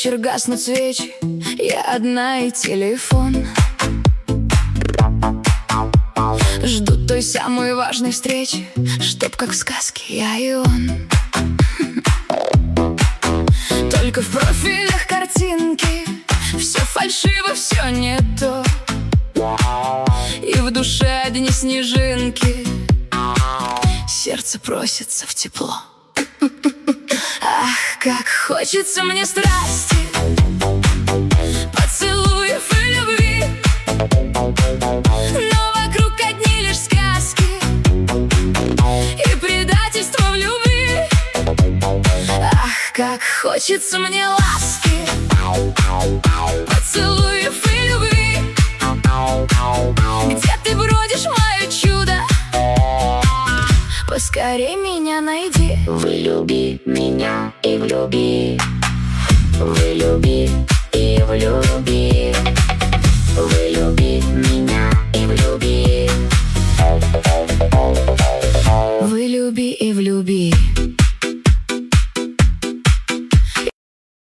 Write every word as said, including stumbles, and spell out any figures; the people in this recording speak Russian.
вечер гаснут свечи, я одна и телефон. Жду той самой важной встречи, чтоб как в сказке я и он. Только в профилях картинки все фальшиво, все не то. И в душе одни снежинки, сердце просится в тепло. Ах, как хочется мне страсти, поцелуев и любви, но вокруг одни лишь сказки и предательство в любви. Ах, как хочется мне ласки, поцелуев и любви. Где ты бродишь, мое чудо? Поскорей меня найди. Влюби меня и влюби, влюби и влюби, влюби меня и влюби, Влюби и